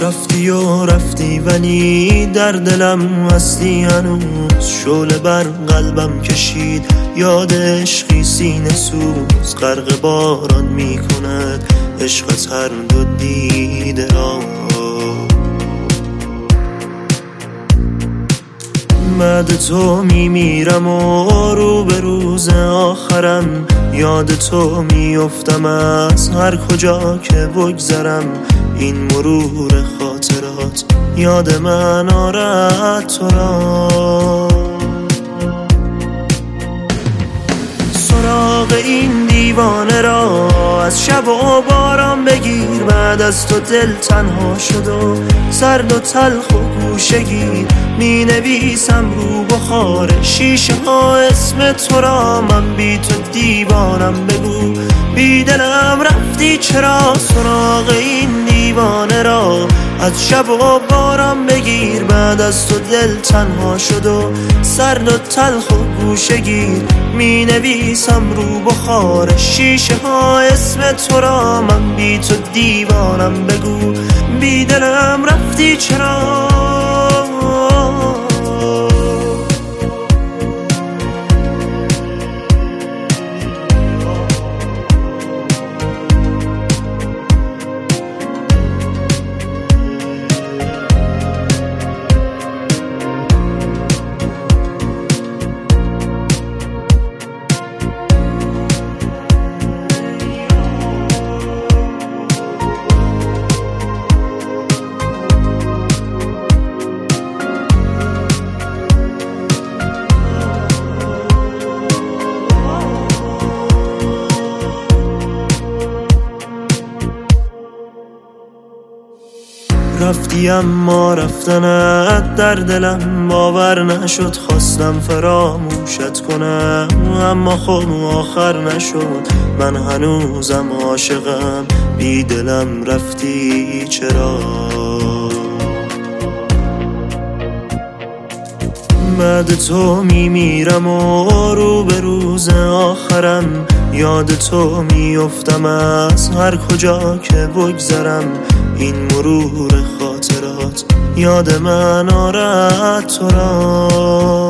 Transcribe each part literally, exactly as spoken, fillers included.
رفتی و رفتی ولی در دلم هستی هنوز. شعله بر قلبم کشید یاد عشقی سینه سوز. غرق باران می کند عشقت هر دو دیده را. بعد تو می میرم و رو به روز آخرم. یاد تو می افتم از هر کجا که بگذرم. این مرور خاطرات یاد من آرد تو را. سراغ این دیوانه را از شب و باران بگیر. بعد از تو دل تنها شد و سرد و تلخ و گوشگیر. می نویسم رو بخار شیشه ها اسم تو را. من بی تو دیوانم، بگو بی دلم رفتی چرا. سراغ این دیوانه را از شب و باران بگیر. بعد از تو دل تنها شد و سرد و تلخ و گوشگیر. می نویسم رو بخار شیشه ها اسم تو را. من بی تو دیوانم، بگو بی دلم رفتی چرا. رفتی اما رفتنت در دلم باور نشد. خواستم فراموشت کنم اما خب آخر نشد. من هنوزم عاشقم، بی دلم رفتی چرا. بعد تو می میرم و رو به روز آخرم. یاد تو می افتم از هر کجا که بگذرم. این مرور خاطرات یاد من آرد تو را.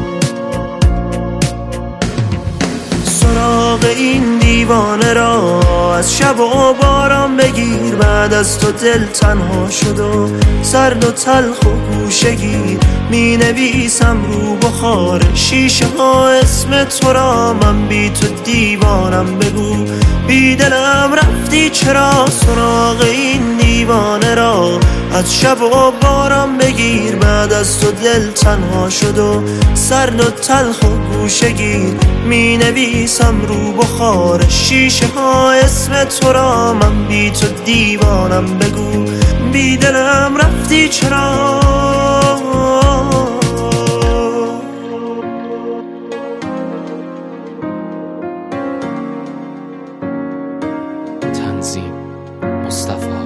سراغ این دیوانه را از شب و باران بگیر. بعد از تو دل تنها شد و سرد و تلخ و گوشگیر. می نویسم رو بخار شیشه ها اسم تو را. من بی تو دیوانم، بگو بی دلم رفتی چرا. سراغ این دیوانه را از شب و باران بگیر. بعد از تو دل تنها شد و سرد و تلخ و گوشگیر. می نویسم رو بخار شیشه ها اسم تو را. من بی تو دیوانم، بگو بی دلم رفتی چرا. تنظیم مصطفی